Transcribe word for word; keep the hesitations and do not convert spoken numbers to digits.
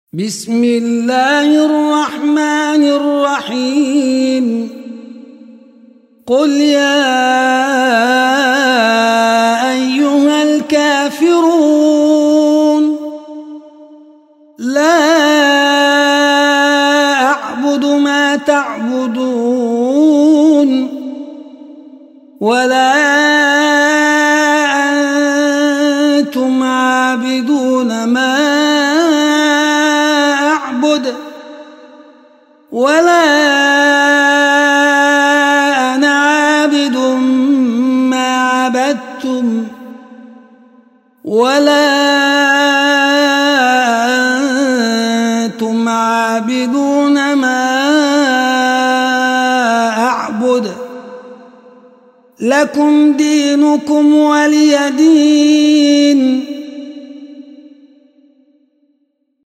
بسم الله الرحمن الرحيم قل يا أيها الكافرون لا أعبد ما تعبدون ولا أنتم عابدون ما أعبد ولا أنا عابد ما عبدتم ولا أنتم عابدون ما أعبد لكم دينكم ولي دين.